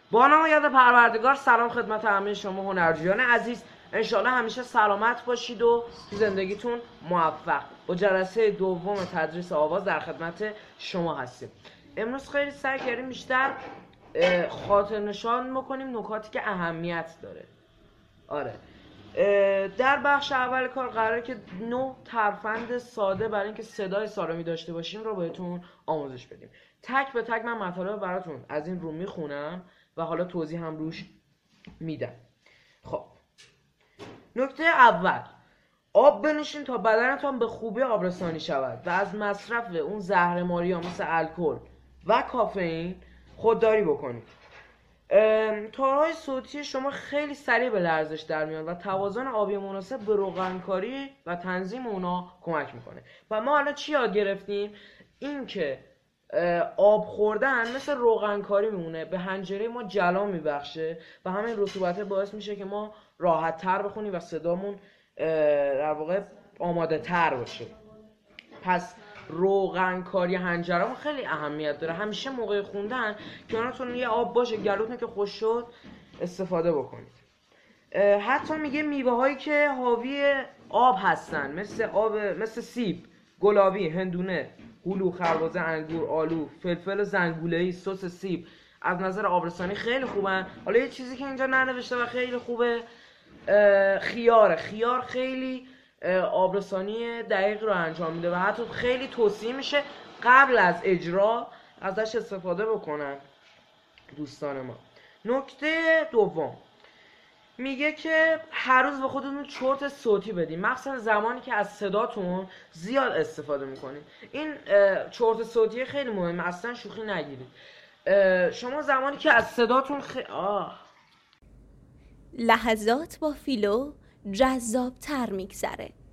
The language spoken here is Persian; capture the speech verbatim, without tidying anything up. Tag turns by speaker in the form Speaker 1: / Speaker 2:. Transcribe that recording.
Speaker 1: با نام یاد پروردگار. سلام خدمت همه شما هنرجویان عزیز، انشالله همیشه سلامت باشید و تو زندگیتون موفق. با جلسه دوم تدریس آواز در خدمت شما هستیم. امروز خیلی سعی کردیم بیشتر خاطر نشان بکنیم نکاتی که اهمیت داره. آره، در بخش اول کار قراره که نه ترفند ساده برای اینکه صدای سالمی داشته باشیم رو بهتون آموزش بدیم. تک به تک من مطالب براتون از این رو میخونم و حالا توضیح هم روش میدم. خب، نکته اول، آب بنوشین تا بدنتان به خوبی آبرسانی شود و از مصرف اون زهرماری‌ها مثل الکل و کافئین خودداری بکنید. تارهای صوتی شما خیلی سریع به لرزش در میان و توازن آبی مناسب به روغنکاری و تنظیم اونا کمک میکنه. و ما حالا چی یاد گرفتیم؟ این که آب خوردن مثل روغنکاری میمونه، به حنجره ما جلا میبخشه و همین رطوبت باعث میشه که ما راحت تر بخونیم و صدامون در واقع آماده تر باشه. پس روغنکاری حنجره‌مون خیلی اهمیت داره. همیشه موقع خوندن کنارتون یه آب باشه، گلوتون که خوش شد استفاده بکنید. حتی میگه میوه هایی که حاوی آب هستن مثل آب مثل سیب، گلابی، هندونه، هلو، خربزه، انگور، آلو، فلفل زنگوله‌ای، سس سیب از نظر آبرسانی خیلی خوبن. حالا یه چیزی که اینجا ننوشته و خیلی خوبه، خیاره. خیار خیلی آبرسانی دقیق رو انجام میده و حتی خیلی توصیه میشه قبل از اجرا ازش استفاده بکنن دوستان ما. نکته دوم میگه که هر روز به خودتون چرت صوتی بدین، مخصوصا زمانی که از صداتون زیاد استفاده میکنید. این چرت صوتی خیلی مهمه، اصلا شوخی نگیرید. شما زمانی که از صداتون خ... آه
Speaker 2: لحظات با فیلو جذاب تر میگذره.